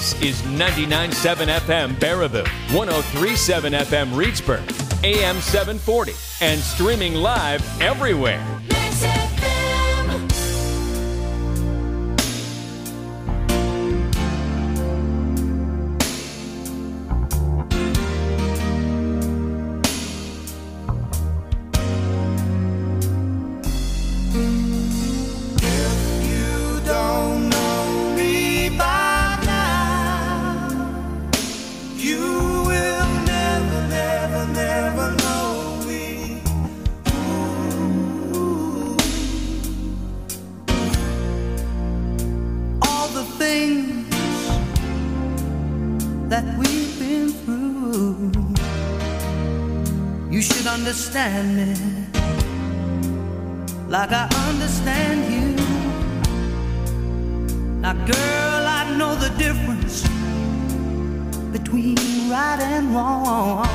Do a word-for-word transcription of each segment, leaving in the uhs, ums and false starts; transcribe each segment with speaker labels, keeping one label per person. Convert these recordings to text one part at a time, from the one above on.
Speaker 1: This is ninety-nine point seven F M Baraboo, one oh three point seven F M Reedsburg, A M seven forty, and streaming live everywhere.
Speaker 2: Understand me like I understand you. Now, girl, I know the difference between right and wrong.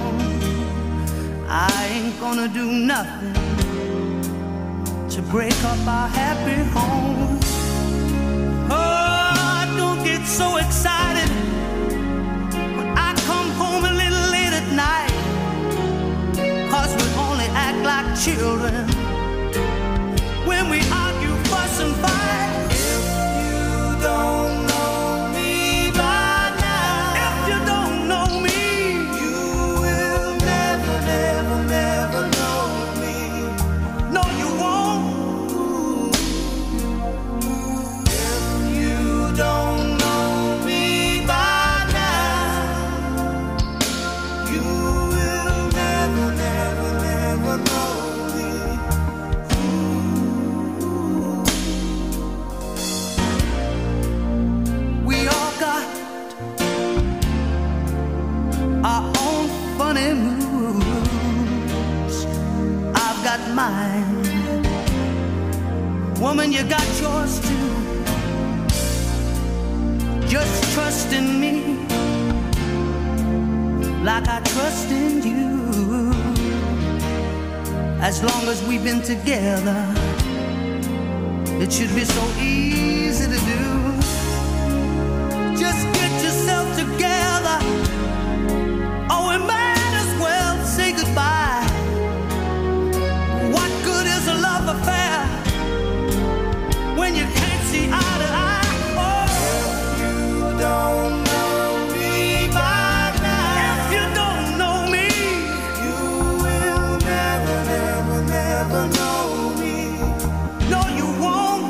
Speaker 2: I ain't gonna do nothing to break up our happy home. Oh, don't get so excited when I come home a little late at night. Cause we only act like children when we argue, fuss and fight. If you don't know me by now, if you don't know me, you will never, never, never know me. No, you won't. If you don't know me by now, you will never, never, never know me. We all got our own funny moods. I've got mine. Woman, you got yours too. Just trust in me like I trust in you. As long as we've been together, it should be so easy to do. Just get yourself together, or we might as well say goodbye. What good is a love affair when you can't see eye to eye? Oh, if you don't know me by now, if you don't know me, you will never, never, never know me. No, you won't.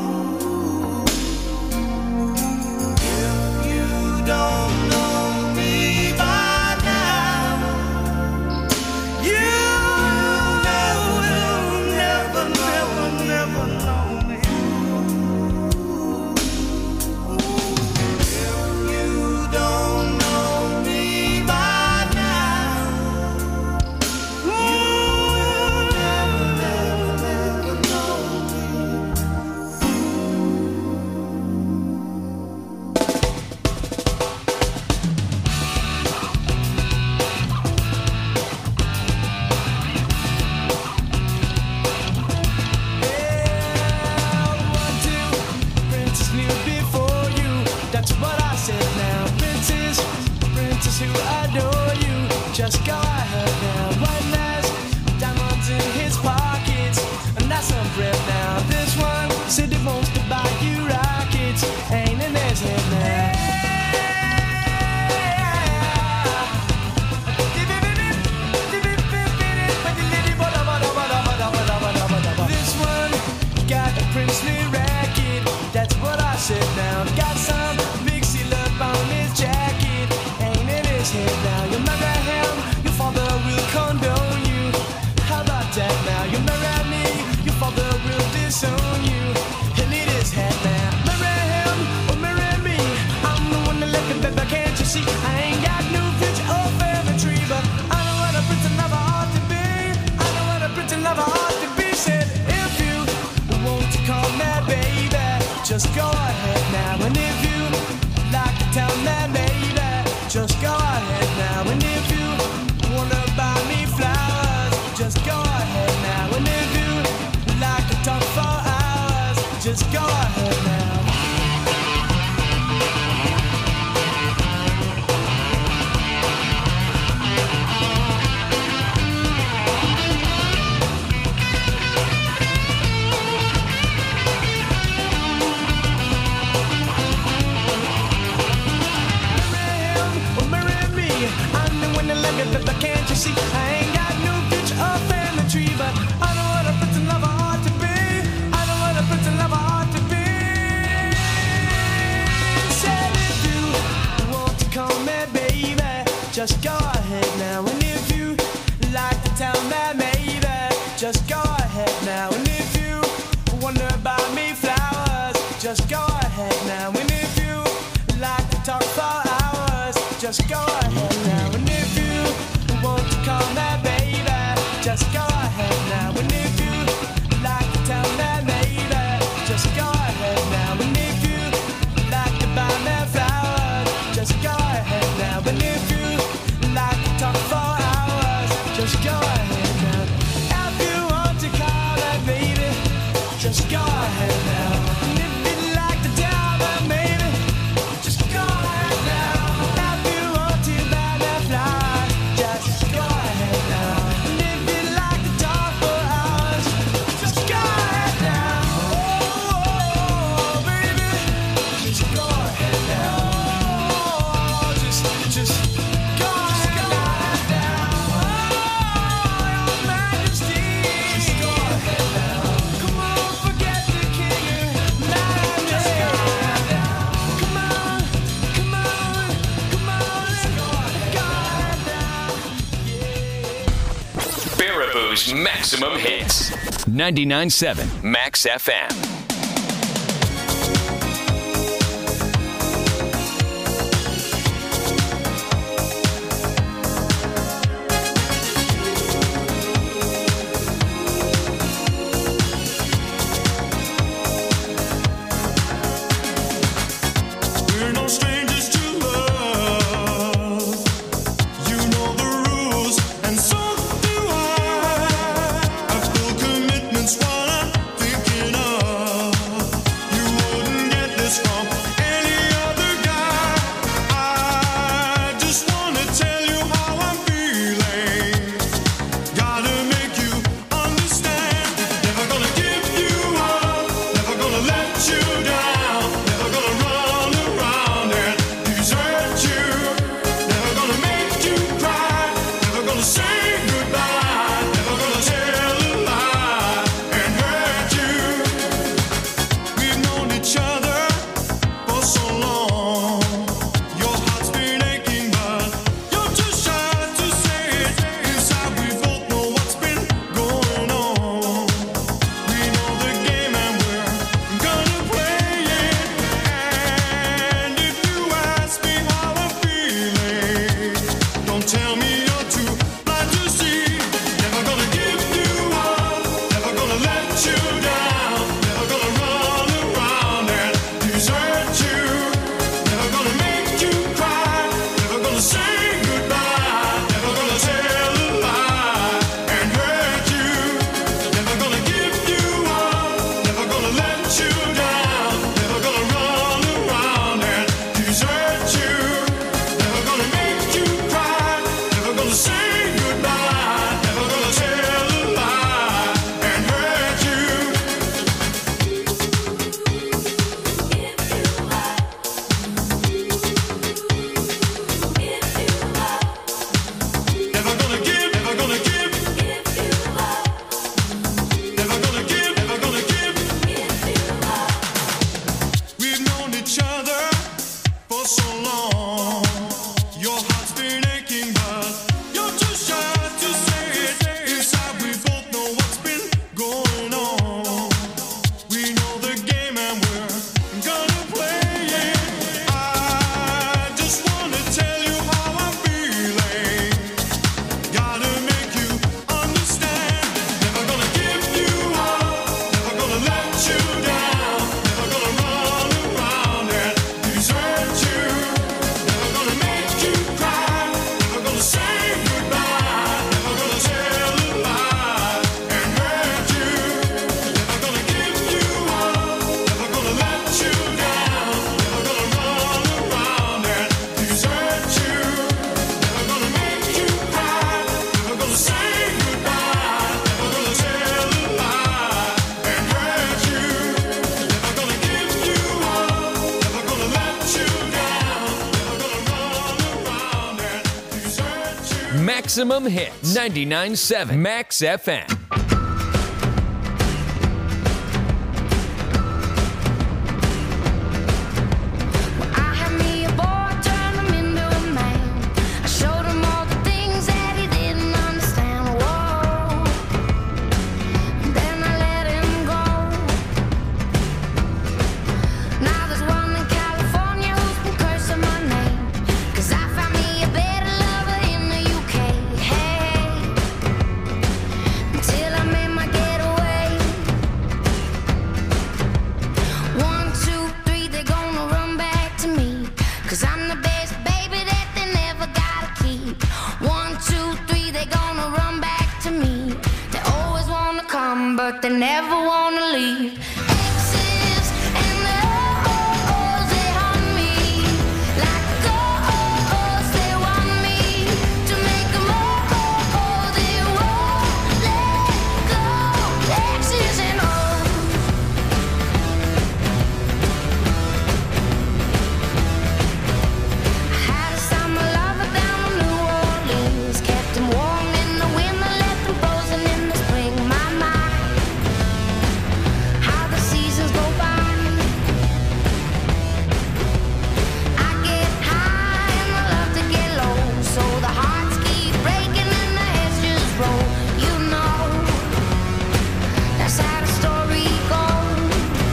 Speaker 2: If you don't know me by now, you will never, never, never know me. If you don't know me by now, you will never, never, never know me.
Speaker 3: One, two, Princess knew before you. That's what I said now. Princess, Princess who adore you. Just go ahead now. One last diamonds in his pockets, and that's some bread now. This one said he wants to buy you rockets. Ain't in his head now. This one got a princely racket. That's what I said now. Got some big seal up on his jacket. Ain't in his head now. You marry him, your father will condone you. How about that now? You marry me, your father will disown you. He'll need his head now. Marry him or marry me. I'm the one that left him, baby, can't you see? I ain't got no future or family tree, but I know what a prince and lover ought to be. I know what a prince and lover ought to be. Said if you want to call me baby, just go ahead now. And if you like to tell me baby, just go ahead now. And if you wanna buy me flowers, just go ahead now. And if you like to talk for hours, just go ahead now. And if you like to tell me maybe, just go ahead now. And if you wonder about me flowers, just go ahead now. And if you like to talk for hours, just go ahead now. And if you want to call me baby, just go ahead now. And if you like to tell me maybe, just go ahead now. And if you like to buy me flowers, just go ahead now. And if you like to talk for hours, just go ahead now. If you want to call me baby, just go ahead now. And if you'd like to tell me maybe, just go ahead now. If you want to buy me flowers, just go ahead now. And if you'd like to talk for hours, just go ahead now. Oh, baby, just go ahead now. Oh, just, just go ahead now. Oh, Your Majesty, just go ahead now. Come on, forget the king and majesty. Come on, come on, come on, go ahead now.
Speaker 1: Baraboo's Maximum Hits. ninety-nine point seven Max F M.
Speaker 4: We're no strangers to love. You know the rules, and so do I. I've full commitments while I'm thinking of. You wouldn't get this from any other guy. I just wanna tell you how I'm feeling. Gotta make you understand. Never gonna give you up. Never gonna let you down. Never gonna run around and desert you. Never gonna make you cry. Never gonna say goodbye. Never gonna tell a lie and hurt you. We've known each other for so long. Your heart's been aching, but you're too shy to say it. Inside we both know what's been going on. We know the game and we're gonna play it. And if you ask me how I'm feeling, don't tell me you're too blind to see. Never gonna give you up. Never gonna let you down. Never gonna run around and desert you. Never gonna make you cry. Never gonna say goodbye. Never gonna tell a lie and hurt you. Never gonna give you up. Never gonna let you down. Never gonna run around and desert you. Never gonna make you cry. Never gonna say goodbye. Never gonna tell a lie and hurt you. Never gonna give, never gonna give. Never gonna give, never gonna give. We've known each other for so long. Your heart's been aching, but you're too shy to say it. Inside we both know what's been going on. We know the game and we're gonna play it. I just wanna tell you how I'm feeling. Gotta make you understand. Never gonna give you up. Never gonna let you down. Never gonna run around and desert you. Never gonna make you cry. Never gonna say goodbye. Never gonna tell a lie and hurt you. Never gonna give you up. Never gonna let you down. Never gonna run around and desert you. Never gonna make you cry. Never gonna say goodbye. Never gonna tell a lie and hurt you. Never gonna give you up. Never gonna let you down. Never gonna run around and desert you.
Speaker 1: Maximum Hits. ninety-nine point seven Max F M.
Speaker 5: I had me a boy, turned him into a man. I showed him never wanna leave. Exes and the oh-ohs, they haunt me like ghosts. They want me to make them oh-oh, they won't let go. Exes and oh. I had a summer lover down in New Orleans, kept him warm in the winter, left him frozen in the spring. My, my, how the seasons go by. I get high and I love to get low, so the hearts keep breaking and the heads just roll. You know, that's how the story goes.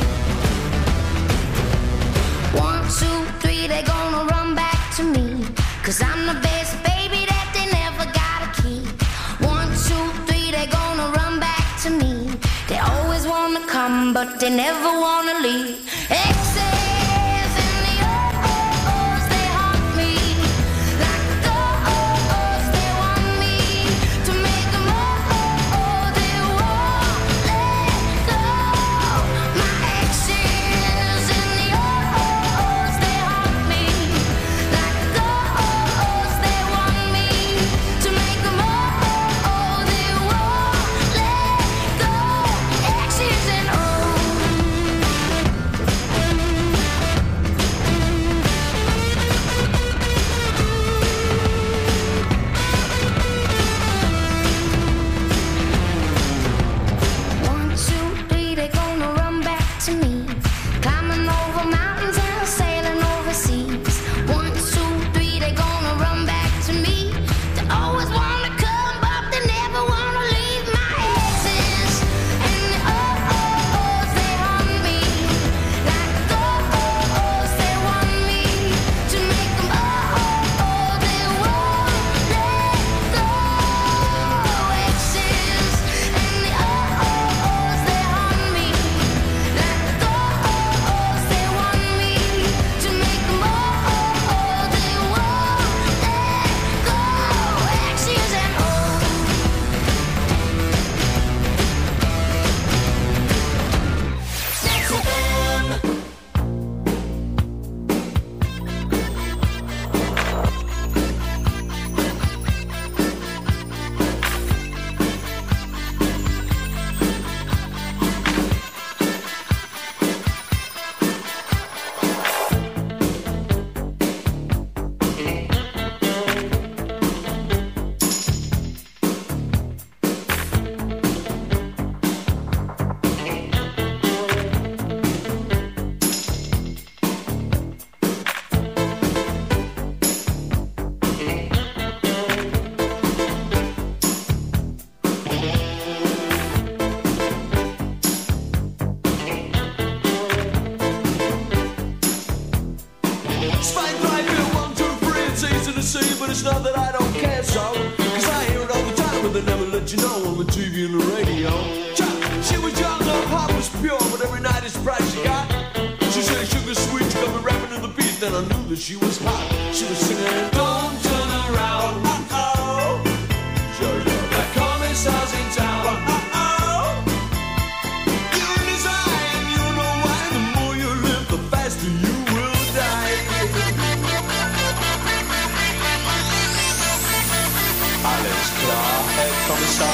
Speaker 5: One, two, three, they gonna run back to me, 'cause I'm the best baby that they never gotta keep. One, two, three, they gonna run back to me. They always wanna come, but they never wanna leave. Exes and the oh-ohs, they haunt me like ghosts. They want me to make them oh-oh, they won't let go. My exes and the oh-ohs, they haunt me like ghosts. They want me to make them oh-oh, they won't let go. Exes and oh. One, two, three, they gonna run back to me. Climbing over mountains and sailing overseas. One, two, three, they gonna run back to me. They always wanna come, but they never wanna leave. My exes and the oh-ohs, they haunt me like ghosts. They want me to make them oh-oh, they won't let go. Exes and the oh-ohs, they haunt me like ghosts. They want me to make them oh-oh, they won't let go. Exes and oh. Sex F M.
Speaker 3: Spike right here, one, two, three, it's easy to see, but it's not that I don't care so. 'Cause I hear it all the time, but they never let you know on the T V and the radio. Cha- She was young, her heart was pure, but every night it's price she got. She said sugar sweet, she got me rapping to the beat, then I knew that she was hot. She was singing, don't turn around, uh-oh. That commissar's in town, uh-oh. You're in his eye, and you know why. The more you live, the faster you will die. Alles klar, Herr Kommissar.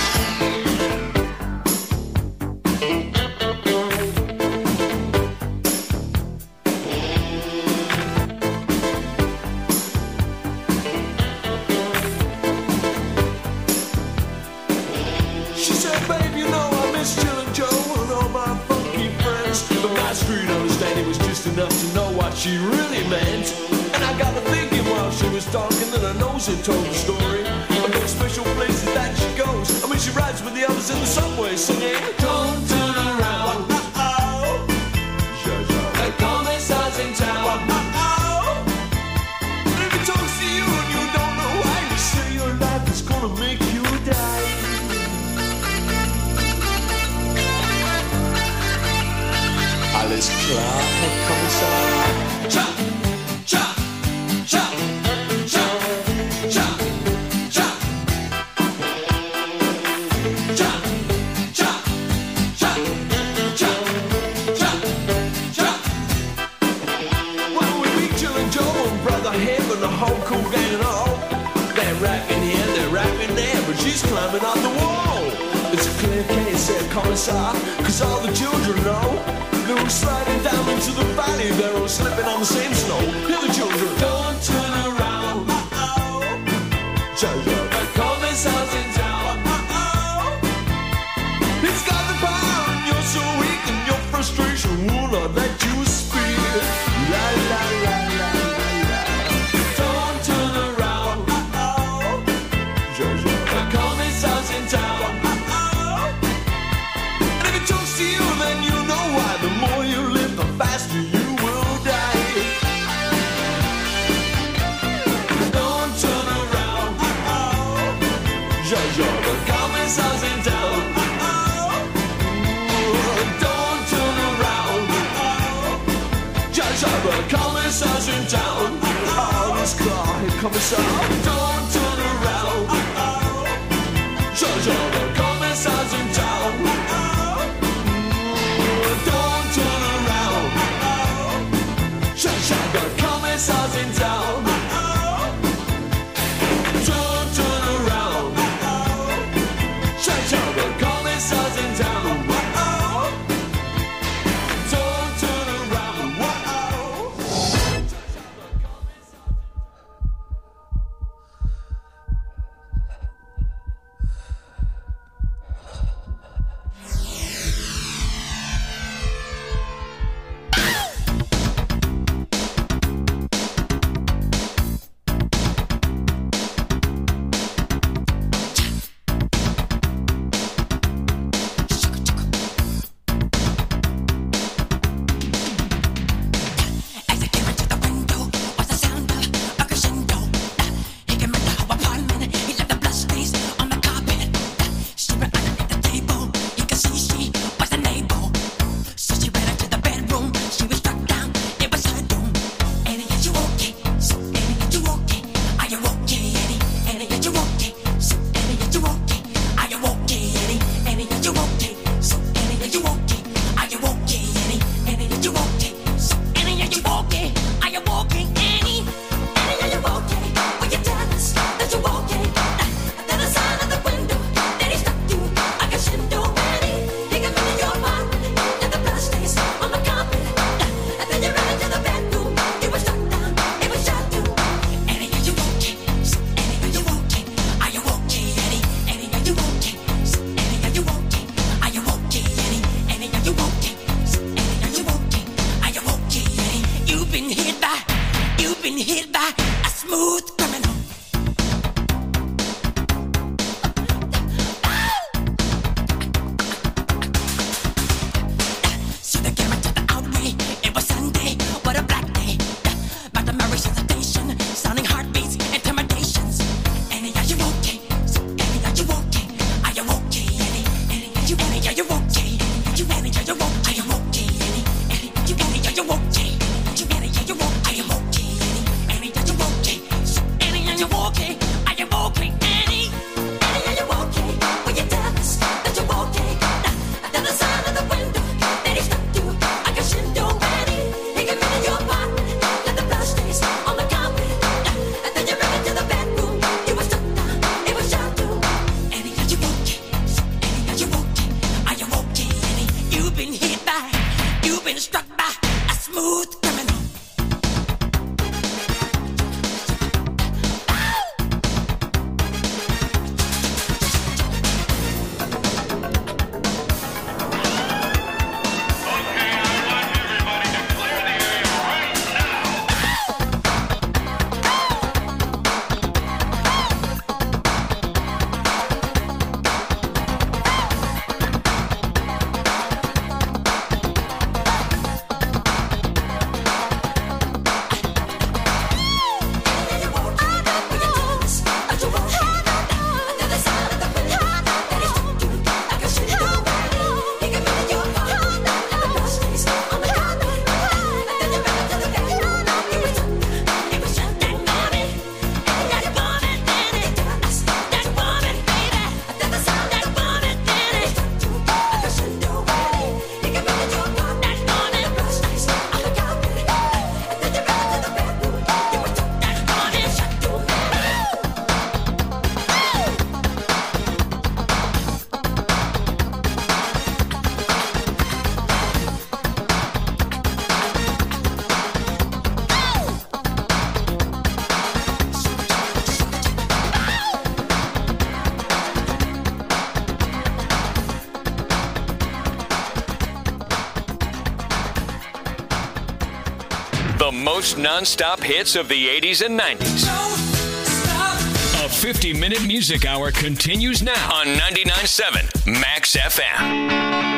Speaker 3: She said, babe, you know I miss Chillin' Joe and all my funky friends. But my street understanding was just enough to know what she really meant. And I got to thinking while she was talking that I know she told the story of those special places that she goes. I mean, she rides with the others in the subway singing, don't turn around, uh-oh. The commissar's in town, uh-oh. And if he talks to you and you don't know why, you say your life is gonna make you die. Alles klar, Herr Kommissar. Cha, cha, cha, cha, cha, cha, cha, cha, climbing up the wall. It's a clear case, said Commissar, cause all the children know they were sliding down into the valley. They're all slipping on the same snow. Hear the children. Don't turn around. Uh-oh. Jojo. The Commissar's in town. Uh-oh. It's got the power and you're so weak and your frustration will not let you speak. La la la la la la. Don't turn around. Uh-oh. Jojo. The Commissar's in town. Then you know why. The more you live, the faster you will die. Don't turn around. Uh-oh. Jojo, the Commissar's in town. Uh-oh. Don't turn around. Uh-oh. Jojo, the Commissar's in town. Oh, this car, here Commissar. Don't turn around. Uh-oh. Jojo, the Commissar's in town. Uh-oh. Don't turn around. Uh-oh. Sunshine, the Commissar's in town. Uh-oh. Don't turn around. Uh-oh. Sunshine, the Commissar's in town. Uh-oh. Don't turn around. Uh-oh.
Speaker 1: The most non-stop hits of the eighties and nineties. A fifty-minute music hour continues now on ninety-nine point seven Max F M.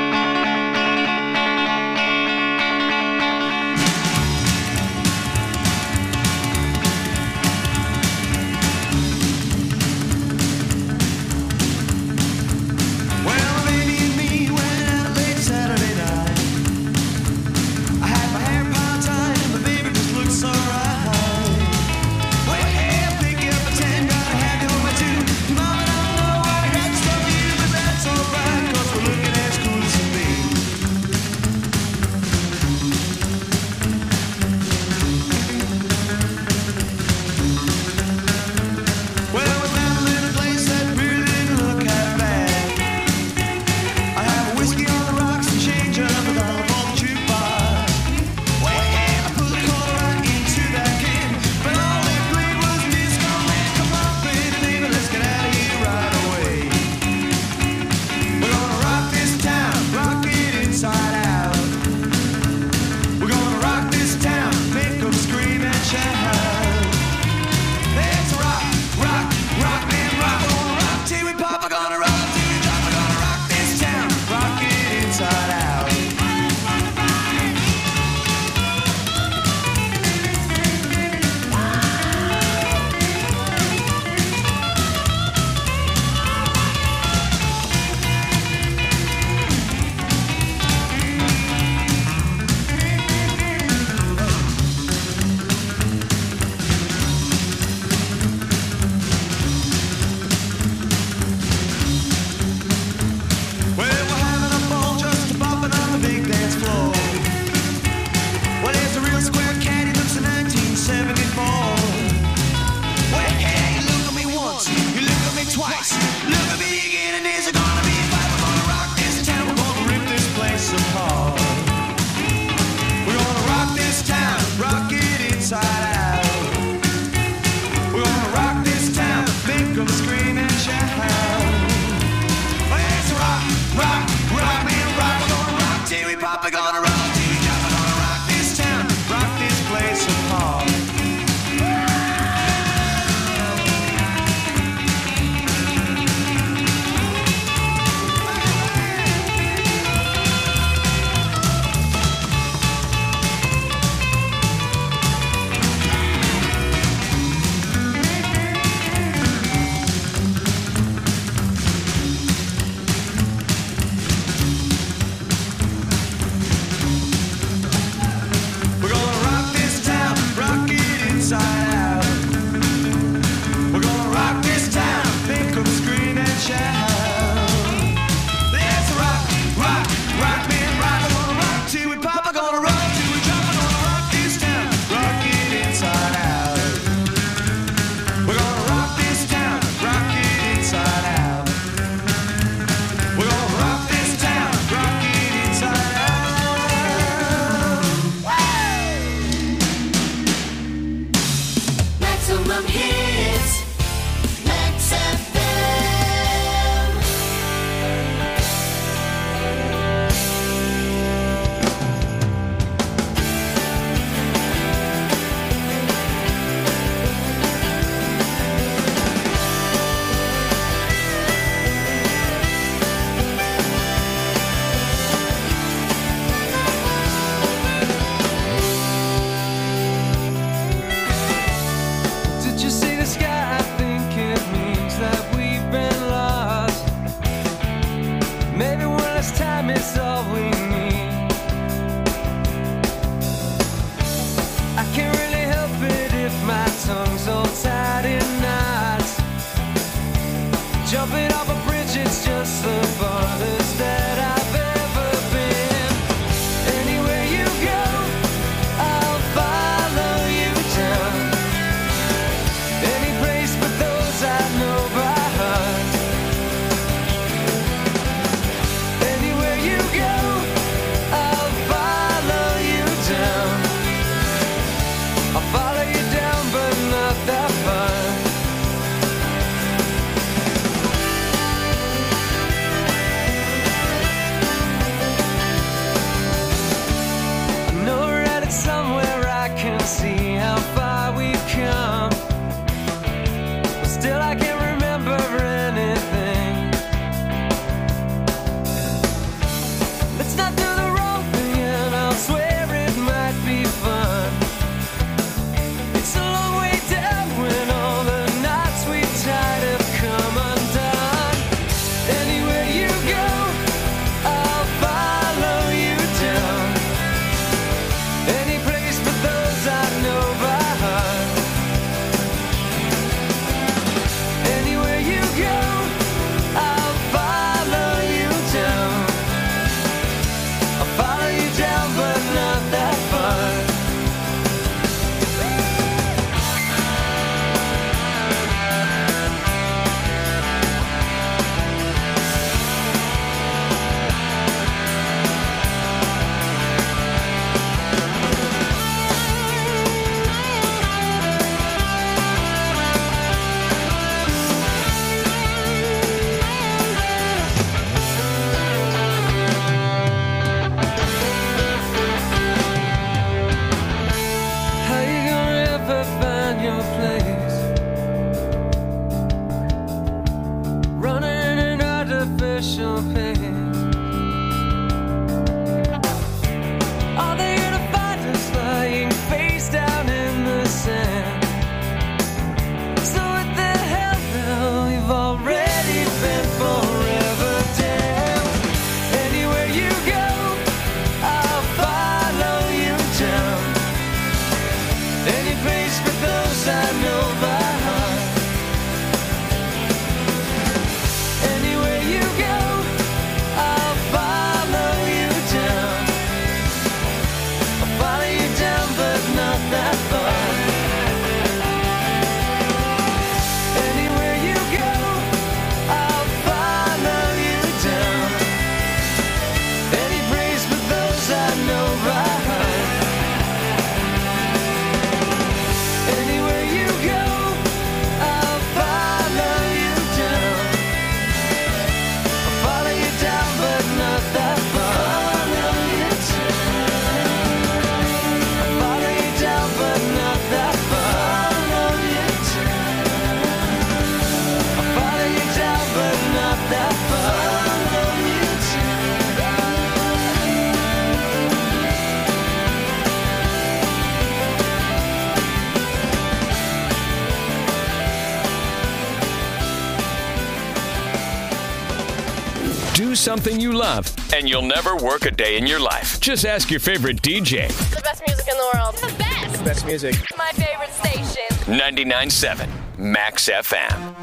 Speaker 1: do something you love, and you'll never work a day in your life. Just ask your favorite D J.
Speaker 6: The best music in the world. The best.
Speaker 7: Best music.
Speaker 6: My favorite station.
Speaker 1: ninety-nine point seven Max F M.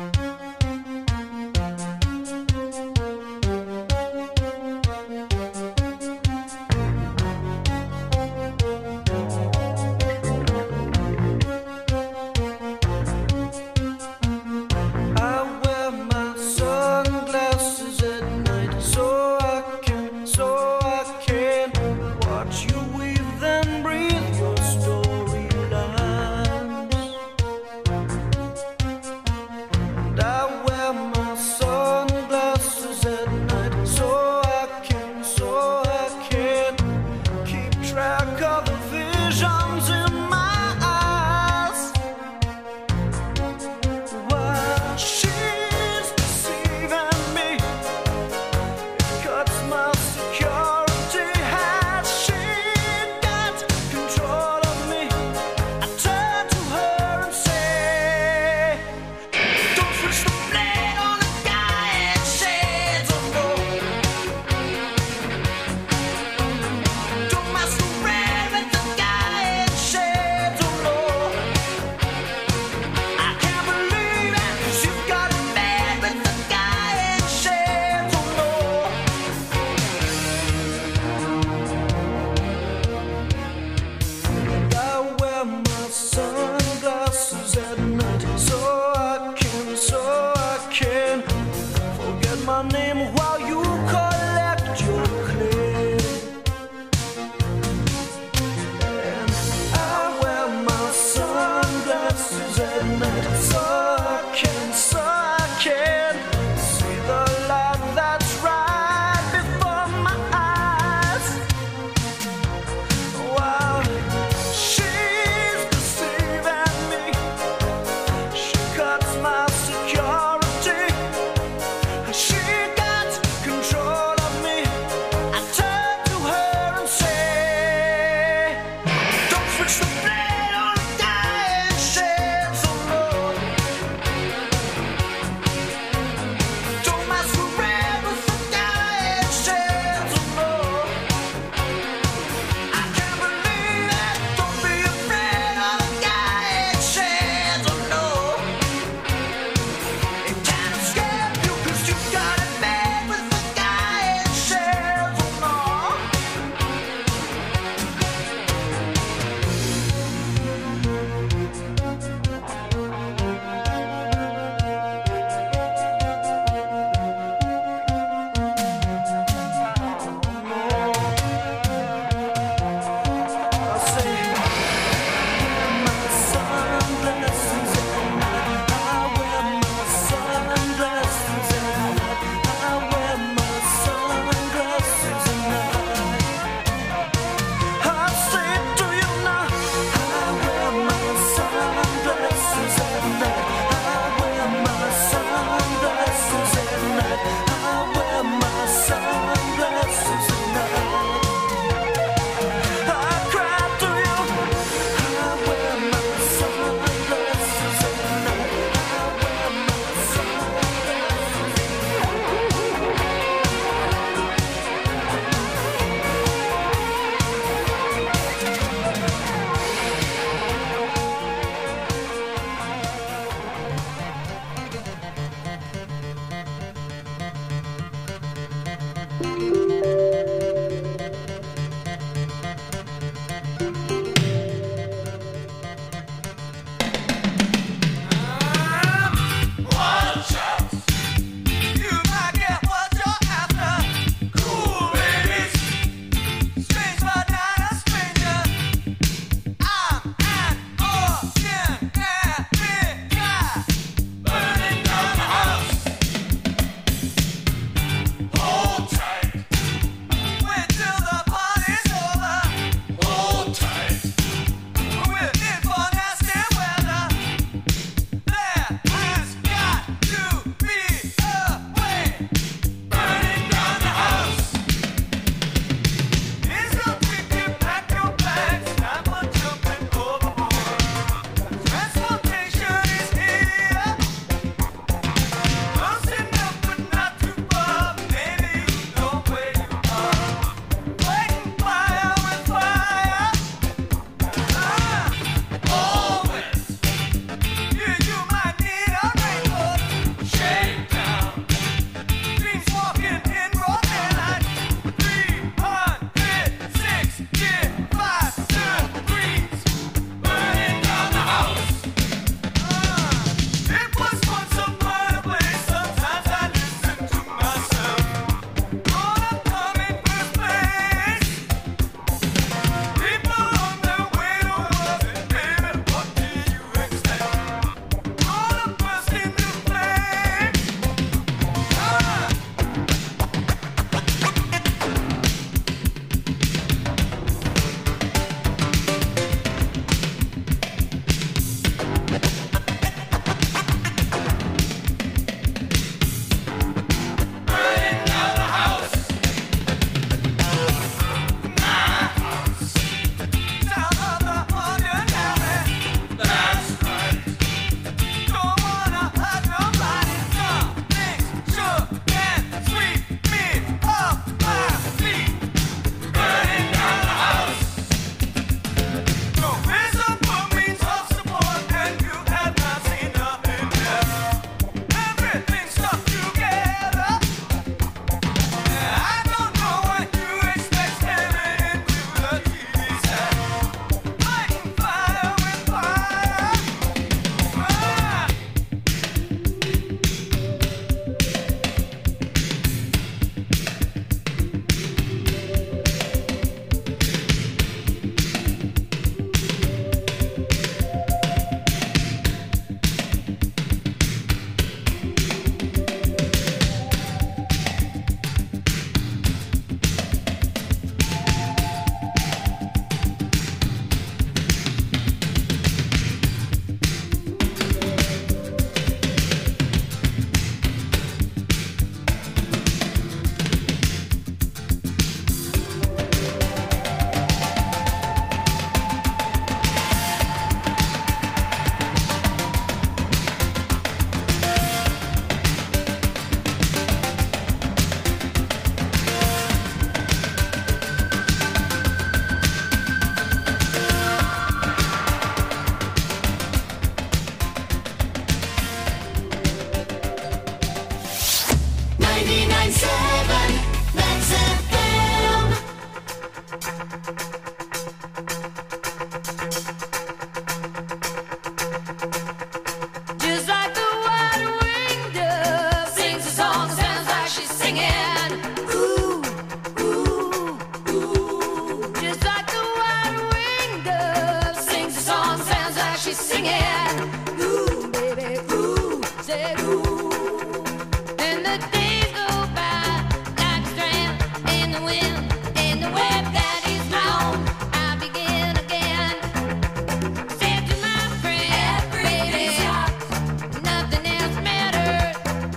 Speaker 5: she's singing. Ooh, baby, ooh, said ooh. And the days go by like a strand in the wind, in the web that is long. I begin again. Said to my friend, baby, nothing else matters.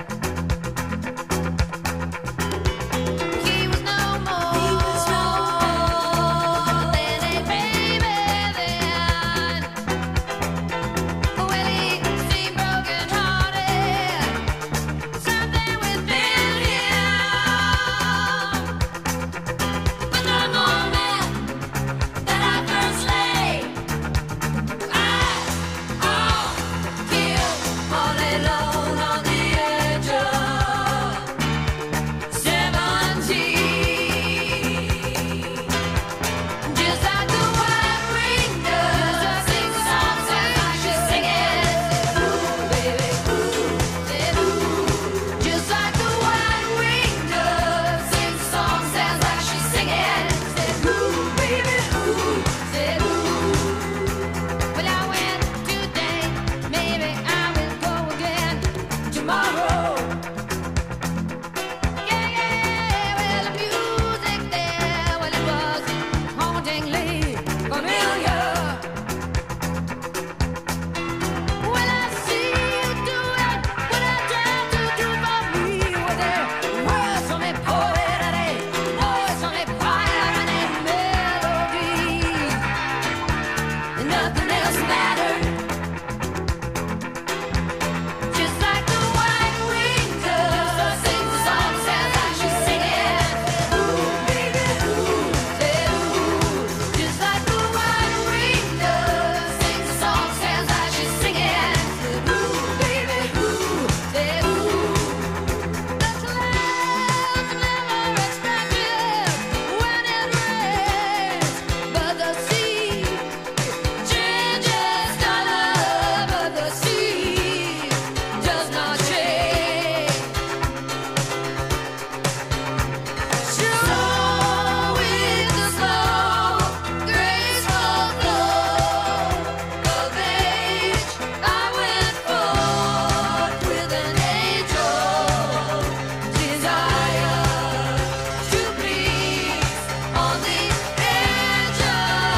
Speaker 5: He was no more than a baby then. Well, he seemed broken-hearted, something within him. But the moment that I first laid eyes on him, all alone on the edge of seventeen, just like the white-winged dove sings songs like she's singing. Ooh, baby, ooh, said ooh. Just like the white-winged dove sings songs sounds like she's singing. Said ooh, baby, ooh, said ooh. Well, I went today, maybe I will go again tomorrow. Yeah, yeah, well, the music there, well, it was hauntingly familiar. Well, I see you do it, what I try to do for me. With their words on their poet and a voice on their choir and a melody, and nothing else mattered. Just like the white-winged dove sings the song, sounds like she's singing. Ooh, baby, ooh, said ooh. Just like the white-winged dove sings the song, sounds like she's singing. Ooh, baby, ooh, said ooh. The clouds never expected when it rains, but the sea changes color, but the sea does not change. So with the slow, graceful flow of age, I went forth with an angel's desire to please on the edge of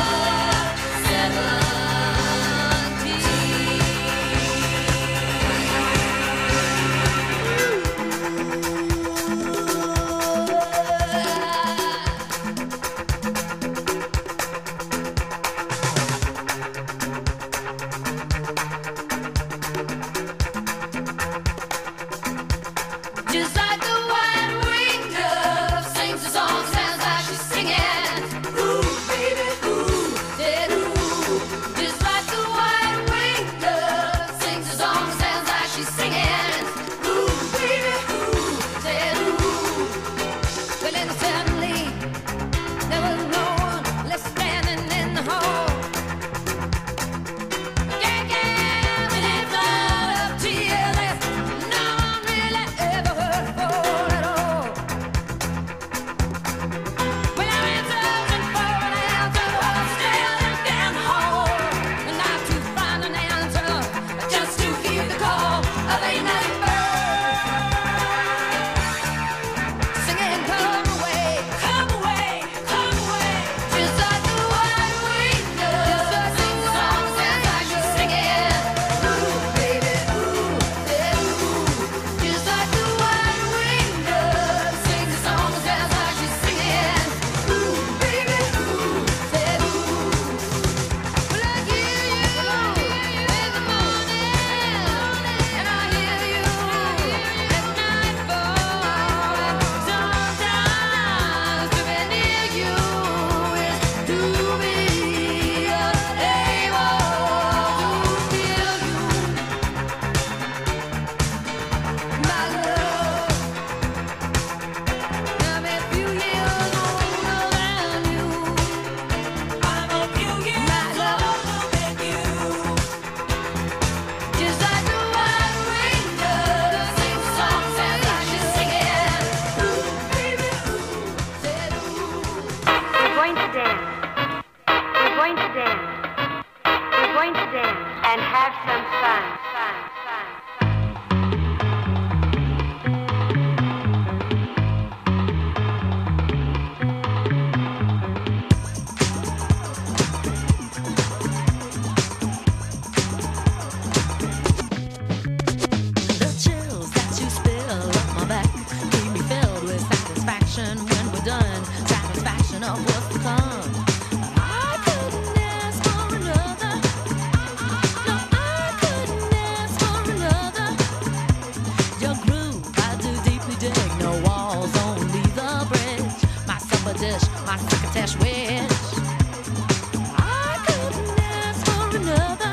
Speaker 5: just like the white-winged dove sings the song, sounds like she's singing. Ooh, baby, ooh, said ooh. Just like the white-winged dove sings the song, sounds like she's singing. Ooh, baby, ooh, said ooh. Well, then suddenly there was no one left standing in the hall. Yeah, yeah, with a flood of tears, no one really ever heard fall at all. Well, I went searching for an answer, still in the hall, and not to find an answer, just to hear the call of a night bird singing, "Come away, come away, come away." Just like the white-winged dove sings the song, sounds like she's singing. Ooh, baby, ooh, said ooh. Just like the white-winged dove sings the song, sounds like she's singing. Ooh, baby, ooh, said ooh. Well, I hear you in the morning, and I hear you at nightfall. And sometimes to be near you is to be unable to feel you, my love. I'm a few years older than you. I'm a few years older than you. Just like the white-winged dove sings the song, sounds like she's singing. Ooh, baby, ooh, said ooh.
Speaker 7: We're going to dance. We're going to dance. We're going to dance and have some fun. fun, fun,
Speaker 8: The chills that you spill up my back keep me filled with satisfaction when we're done. Satisfaction of what's to come. I couldn't ask for another. No, I couldn't ask for another. Your groove, I do deeply dig. No walls, only the bridge. My supper dish, my succotash wish. I couldn't ask for another.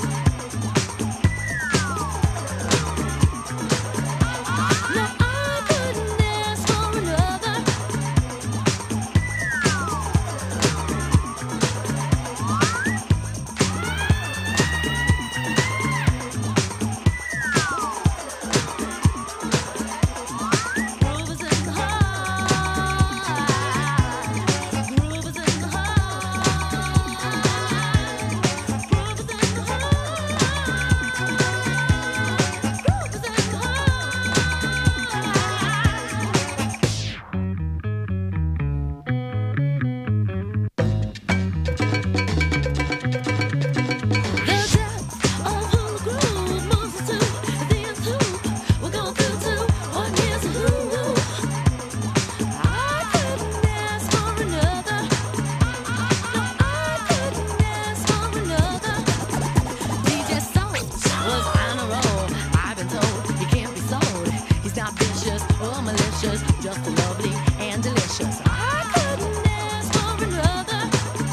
Speaker 8: No, I couldn't ask for another. Groove is in the heart. Groove is in the heart. Groove is in the heart. Groove is in the The depth of who the groove moves us to the nth hoop. We're going through to what is a who. I couldn't ask for another. No, I couldn't ask for another. D J Soul was on a roll. I've been told he can't be sold. He's not vicious or malicious, just lovely and delicious. I couldn't ask for another.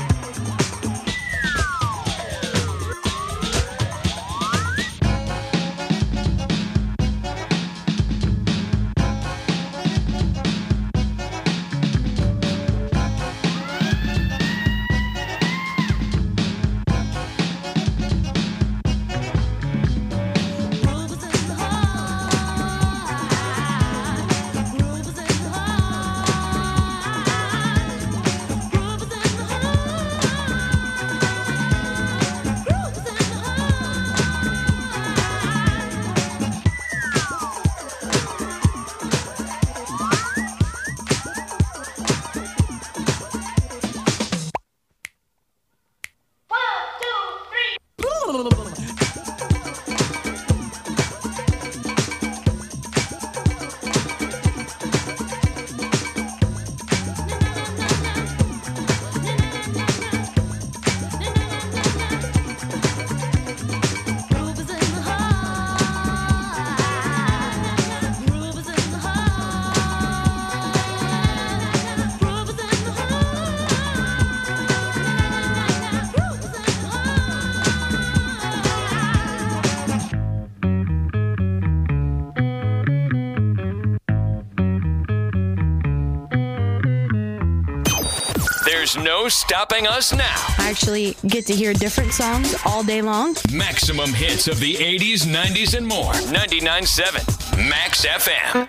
Speaker 8: Groove is in the heart. Groove is in the heart. Groove is in the heart. Groove is in the Groove is in the heart. Groove is in the heart. Groove is in the heart. Groove is in the
Speaker 1: There's no stopping us now.
Speaker 9: I actually get to hear different songs all day long.
Speaker 1: Maximum hits of the eighties, nineties, and more. ninety-nine point seven Max F M.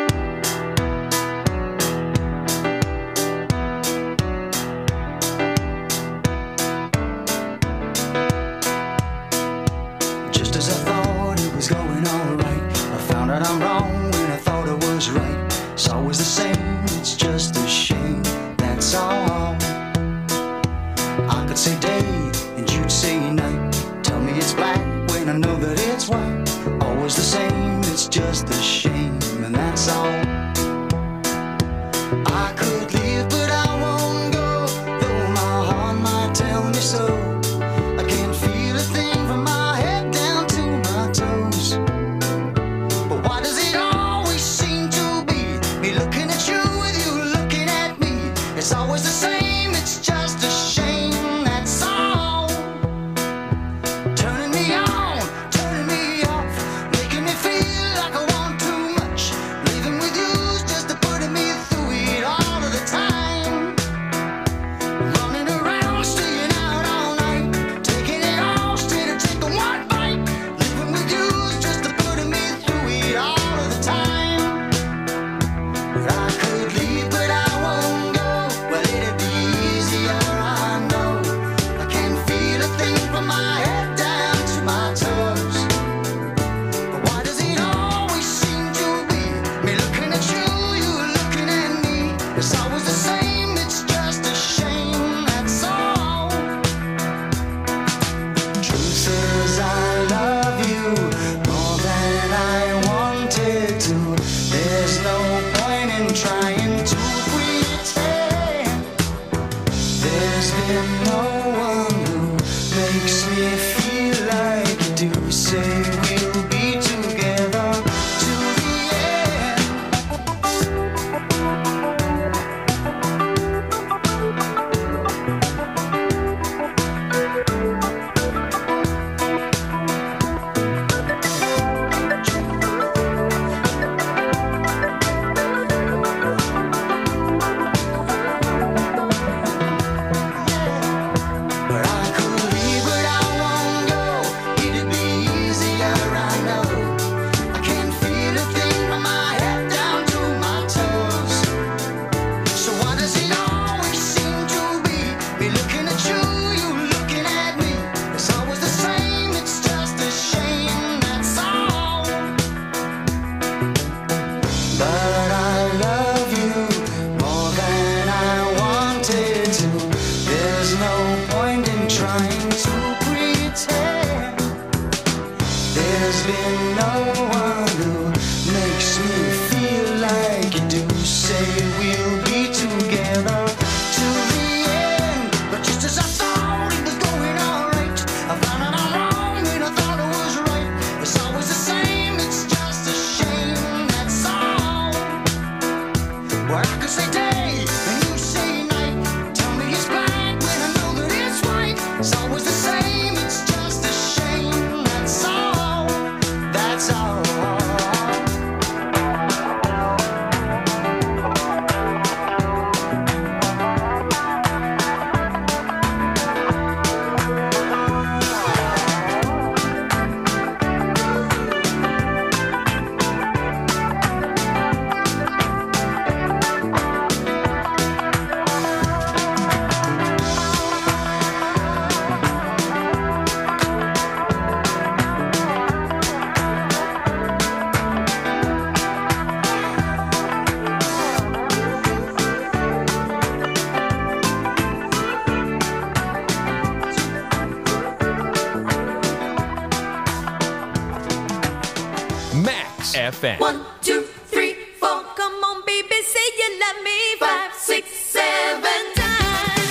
Speaker 2: Just as I thought it was going alright, I found out I'm wrong when I thought I was right. It's always the same, it's just a shame, that's all. I could say day and you'd say night. Tell me it's black when I know that it's white. Always the same, it's just a shame, and that's all. I could leave, but I won't go, though my heart might tell me so. I can't feel a thing from my head down to my toes. But why does it always seem to be me looking at you with you looking at me? It's always the same, it's just a shame, that's all. Turning me on, turning me off, making me feel like I want too
Speaker 3: There's been no one who makes me feel like you do. Say we'll be together to the end. But I could leave, but I won't go. It'd be easier, I know. I can't feel a thing from my head down to my toes. So why does it always seem to be me looking at you, you looking at me? It's always the same, it's just a shame, that's all. But I love you more than I wanted to. There's no point in trying to pretend. There's been no one who makes me feel like you do. Say we'll be together to the end. But just as I thought it was going alright, I found out I'm wrong when I thought it was right. It's always the same, it's just a shame, that's all. Well, I could say day and you say night. Tell me it's black when I know that it's white. It's always the same, it's just a shame, that's all. That's all.
Speaker 1: Max F M.
Speaker 8: One, two, three, four. Come on, baby, say you love me. Five, six, seven times.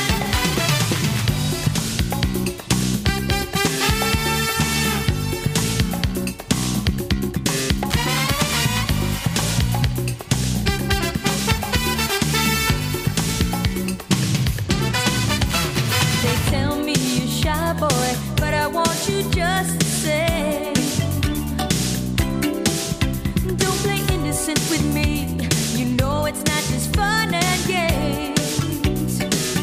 Speaker 8: They tell me you're shy, boy, but I want you just to say, don't play innocent with me. You know it's not just fun and games.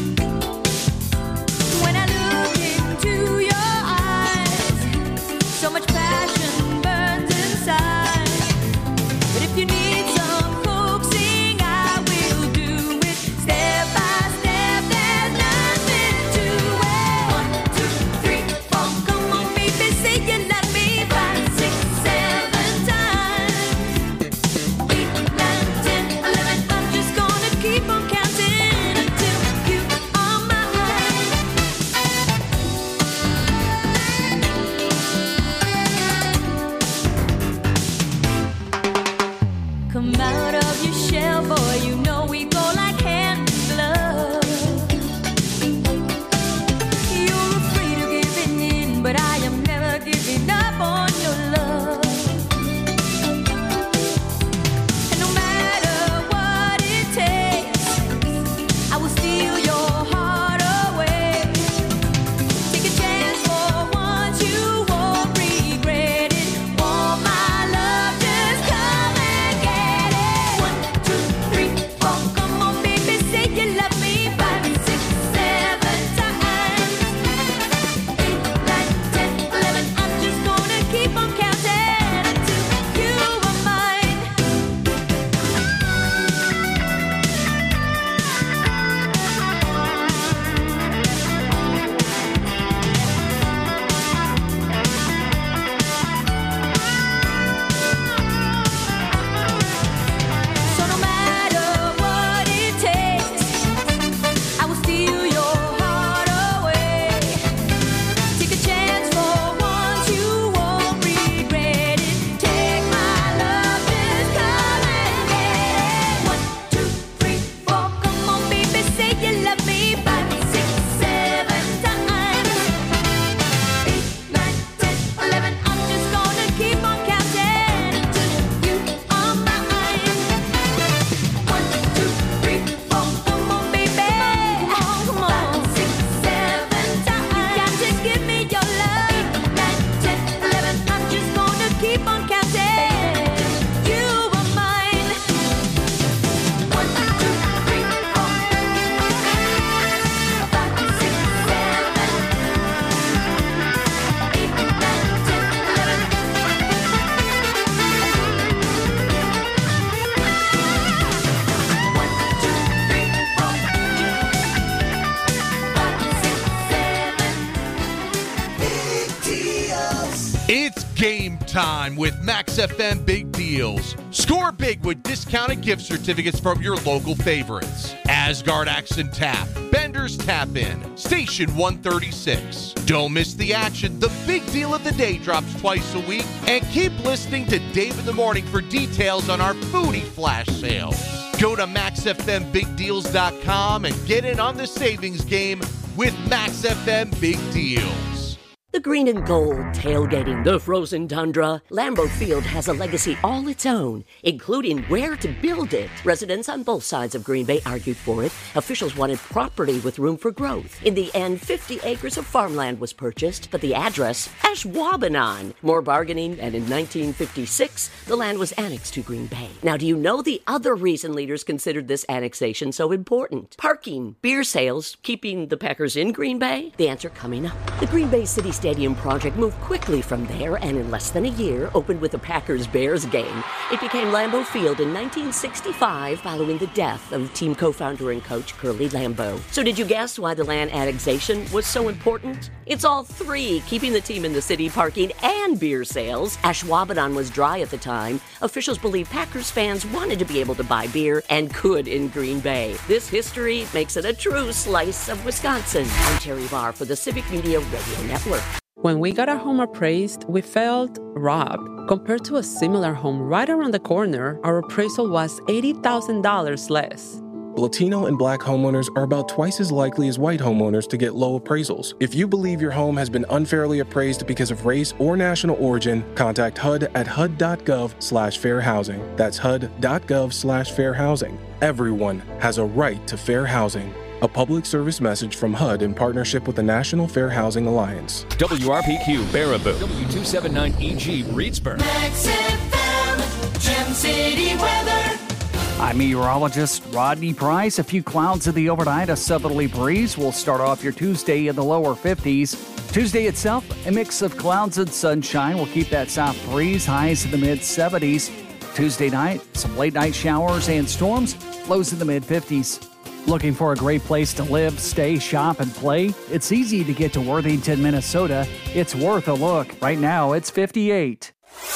Speaker 8: When I look into your eyes, so much passion burns inside. But if you need some coaxing, I will do it step by step. There's nothing to it. One, two, three, four. Come on, baby, say you love me. Five, six, seven times. Eight, nine, ten, eleven. I'm just gonna keep on counting.
Speaker 10: time with Max F M Big Deals. Score big with discounted gift certificates from your local favorites. Asgard Axe and Tap, Bender's Tap In, Station one thirty-six. Don't miss the action. The big deal of the day drops twice a week. And keep listening to Dave in the Morning for details on our foodie flash sales. Go to max f m big deals dot com and get in on the savings game with Max F M Big Deals.
Speaker 11: The green and gold tailgating the frozen tundra. Lambeau Field has a legacy all its own, including where to build it. Residents on both sides of Green Bay argued for it. Officials wanted property with room for growth. In the end, fifty acres of farmland was purchased, but the address, Ashwaubenon. More bargaining, and in nineteen fifty-six, the land was annexed to Green Bay. Now, do you know the other reason leaders considered this annexation so important? Parking, beer sales, keeping the Packers in Green Bay? The answer coming up. The Green Bay City Stadium project moved quickly from there and in less than a year opened with a Packers-Bears game. It became Lambeau Field in nineteen sixty-five following the death of team co-founder and coach Curly Lambeau. So did you guess why the land annexation was so important? It's all three, keeping the team in the city, parking, and beer sales. Ashwaubenon was dry at the time. Officials believe Packers fans wanted to be able to buy beer and could in Green Bay. This history makes it a true slice of Wisconsin. I'm Terry Barr for the Civic Media Radio Network.
Speaker 12: When we got our home appraised, we felt robbed. Compared to a similar home right around the corner, our appraisal was eighty thousand dollars less.
Speaker 13: Latino and Black homeowners are about twice as likely as white homeowners to get low appraisals. If you believe your home has been unfairly appraised because of race or national origin, contact H U D at H U D dot gov slash fair housing. That's H U D dot gov slash fair housing. Everyone has a right to fair housing. A public service message from H U D in partnership with the National Fair Housing Alliance.
Speaker 1: W R P Q, Baraboo. W two seventy-nine E G, Reedsburg.
Speaker 3: Max F M, Gem City weather.
Speaker 14: I'm meteorologist Rodney Price. A few clouds in the overnight, a southerly breeze will start off your Tuesday in the lower fifties. Tuesday itself, a mix of clouds and sunshine will keep that south breeze, highs in the mid seventies. Tuesday night, some late night showers and storms, lows in the mid fifties. Looking for a great place to live, stay, shop, and play? It's easy to get to Worthington, Minnesota. It's worth a look. Right now, it's fifty-eight.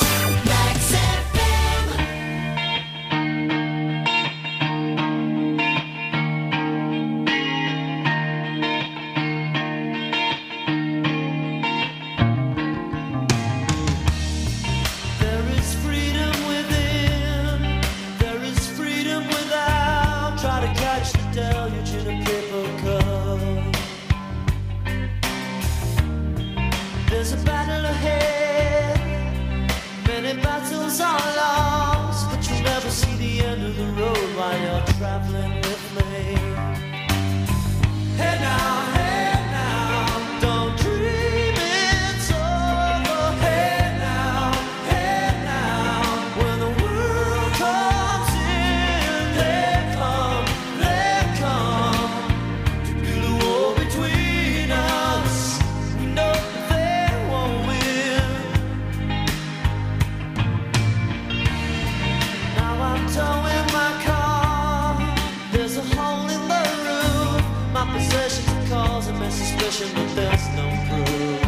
Speaker 3: There's a battle ahead, many battles are lost, but you'll never see the end of the road while you're traveling with me. Hey now, hey now, don't dream it's over. Hey now, hey now, when the world comes in, they come, they come to build a wall between us. We know towing my car, there's a hole in the roof. My possessions are causing me suspicion, but there's no proof.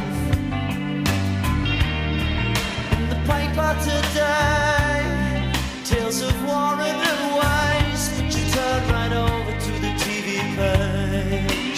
Speaker 3: In the paper today, tales of war and waste, but you turn right over to the T V page.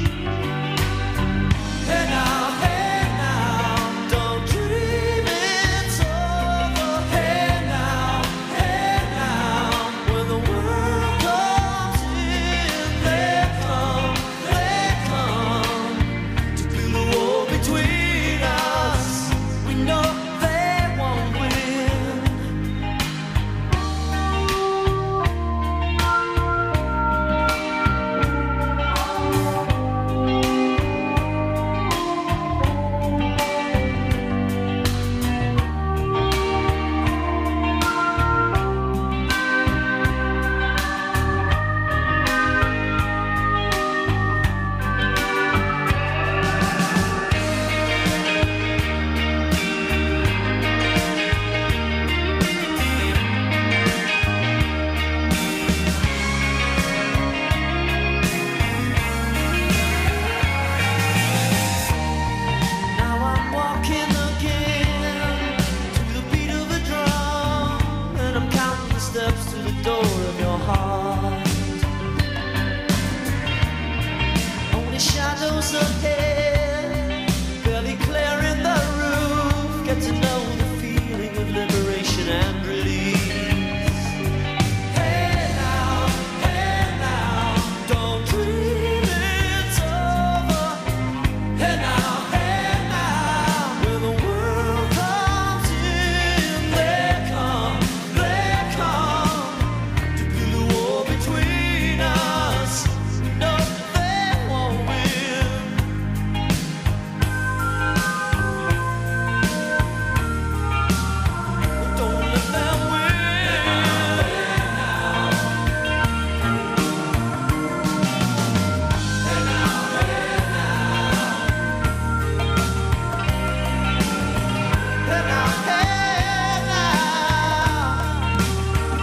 Speaker 3: Hey now, hey now, don't dream it's over. Hey now, hey now, when the world comes in, they come, they come to build a wall between us. We know they won't win. head.